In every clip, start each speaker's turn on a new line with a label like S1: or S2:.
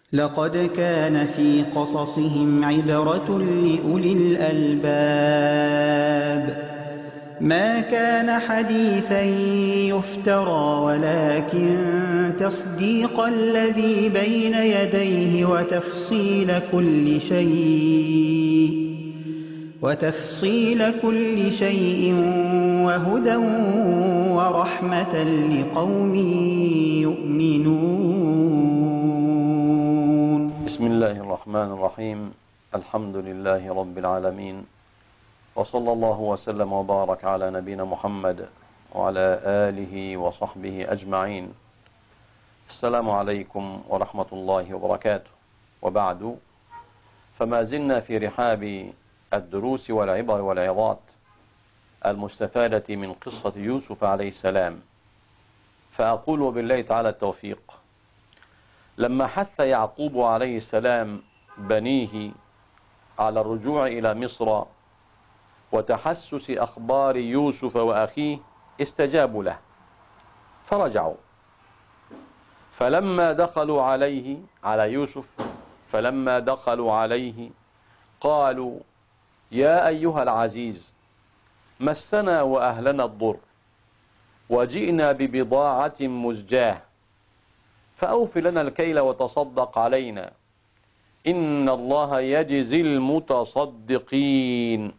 S1: لقد كان في قصصهم عبرة لأولي الألباب. ما كان حديثا يفترى ولكن تصديق الذي بين يديه وتفصيل كل شيء وهدى ورحمة لقوم يؤمنون.
S2: بسم الله الرحمن الرحيم. الحمد لله رب العالمين، وصلى الله وسلم وبارك على نبينا محمد وعلى آله وصحبه أجمعين. السلام عليكم ورحمة الله وبركاته. وبعد، فما زلنا في رحاب الدروس والعبر والعظات المستفادة من قصة يوسف عليه السلام. فأقول بالله تعالى التوفيق، لما حث يعقوب عليه السلام بنيه على الرجوع إلى مصر وتحسس أخبار يوسف وأخيه استجابوا له فرجعوا. فلما دخلوا على يوسف قالوا: يا أيها العزيز، مسنا وأهلنا الضر وجئنا ببضاعة مزجاة فأوف لنا الكيل وتصدق علينا، إن الله يجزي المتصدقين.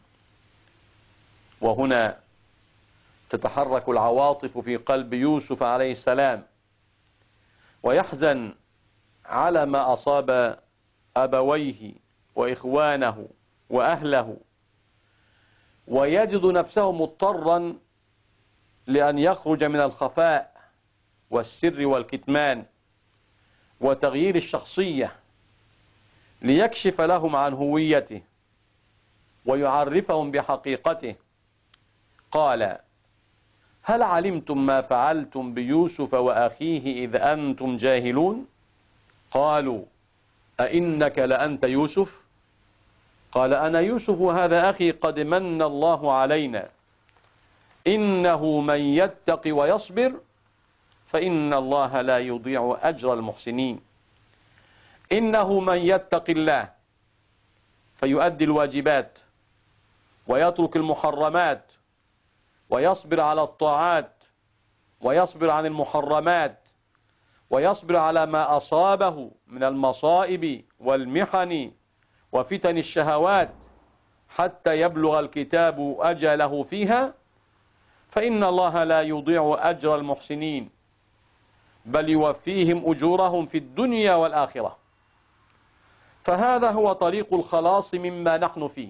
S2: وهنا تتحرك العواطف في قلب يوسف عليه السلام، ويحزن على ما أصاب أبويه وإخوانه وأهله، ويجد نفسه مضطرا لأن يخرج من الخفاء والسر والكتمان وتغيير الشخصية ليكشف لهم عن هويته ويعرفهم بحقيقته. قال: هل علمتم ما فعلتم بيوسف وأخيه إذ أنتم جاهلون؟ قالوا: أئنك لأنت يوسف؟ قال: أنا يوسف هذا أخي قد من الله علينا، إنه من يتق ويصبر فإن الله لا يضيع أجر المحسنين. إنه من يتق الله فيؤدي الواجبات ويترك المحرمات ويصبر على الطاعات ويصبر عن المحرمات ويصبر على ما أصابه من المصائب والمحن وفتن الشهوات حتى يبلغ الكتاب أجله فيها، فإن الله لا يضيع أجر المحسنين بل يوفيهم أجورهم في الدنيا والآخرة. فهذا هو طريق الخلاص مما نحن فيه،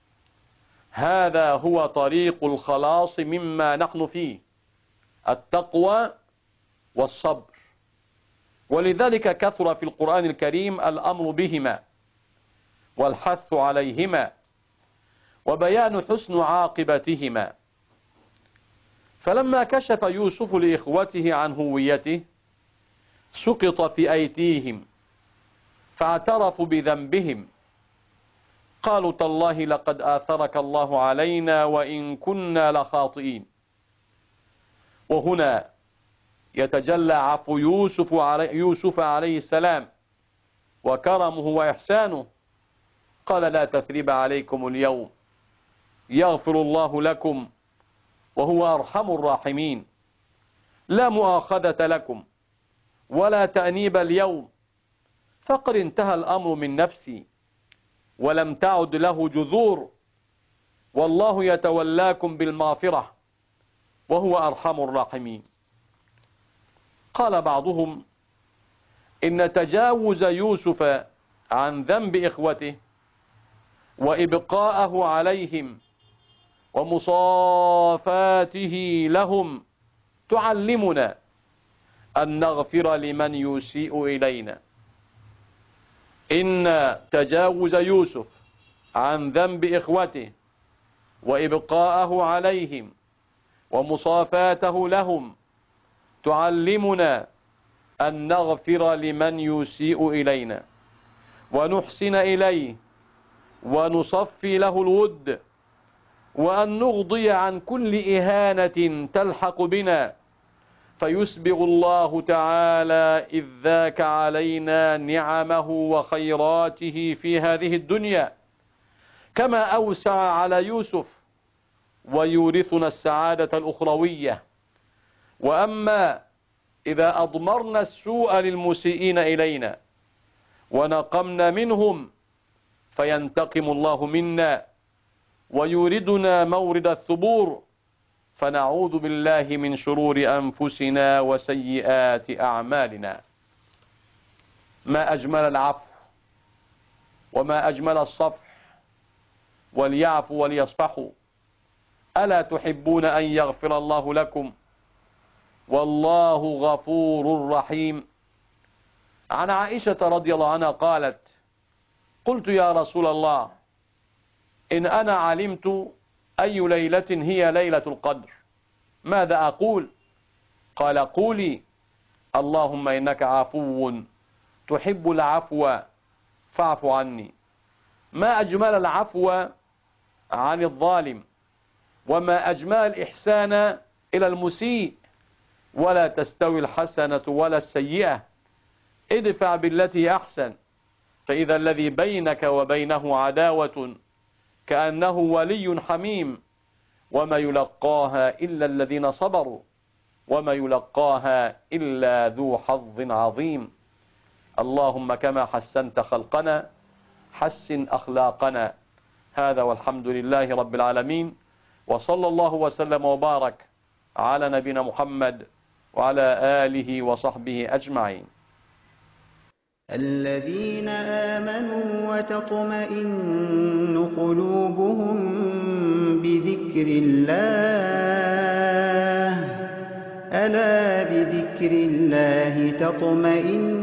S2: التقوى والصبر. ولذلك كثر في القرآن الكريم الأمر بهما والحث عليهما وبيان حسن عاقبتهما. فلما كشف يوسف لإخوته عن هويته سقط في أيديهم فاعترفوا بذنبهم، قالوا: تالله لقد آثرك الله علينا وإن كنا لخاطئين. وهنا يتجلى عفو يوسف عليه السلام وكرمه وإحسانه. قال: لا تثريب عليكم اليوم يغفر الله لكم وهو أرحم الراحمين، لا مؤاخذة لكم ولا تأنيب اليوم، فقد انتهى الأمر من نفسي ولم تعد له جذور، والله يتولاكم بالمغفرة وهو أرحم الراحمين. قال بعضهم إن تجاوز يوسف عن ذنب إخوته وإبقاءه عليهم ومصافاته لهم تعلمنا أن نغفر لمن يسيء إلينا. إن تجاوز يوسف عن ذنب إخوته وإبقاءه عليهم ومصافاته لهم تعلمنا أن نغفر لمن يسيء إلينا ونحسن إليه ونصفي له الود، وأن نغضي عن كل إهانة تلحق بنا فيسبغ الله تعالى إذ ذاك علينا نعمه وخيراته في هذه الدنيا كما أوسع على يوسف، ويورثنا السعادة الأخروية. وأما إذا أضمرنا السوء للمسيئين إلينا ونقمنا منهم فينتقم الله منا ويوردنا مورد الثبور، فنعوذ بالله من شرور أنفسنا وسيئات أعمالنا. ما أجمل العفو وما أجمل الصفح، وليعفوا وليصفحوا. ألا تحبون أن يغفر الله لكم؟ والله غفور رحيم. عن عائشة رضي الله عنها قالت: قلت يا رسول الله، إن أنا علمت أي ليلة هي ليلة القدر ماذا أقول؟ قال: قولي اللهم إنك عفو تحب العفو فاعف عني. ما أجمل العفو عن الظالم، وما أجمل الإحسان إلى المسيء. ولا تستوي الحسنة ولا السيئة، ادفع بالتي أحسن، فإذا الذي بينك وبينه عداوة كأنه ولي حميم. وما يلقاها إلا الذين صبروا وما يلقاها إلا ذو حظ عظيم. اللهم كما حسنت خلقنا حسن أخلاقنا. هذا والحمد لله رب العالمين، وصلى الله وسلم وبارك على نبينا محمد وعلى آله وصحبه أجمعين.
S1: الذين آمنوا وتطمئن قلوبهم بذكر الله، ألا بذكر الله تطمئن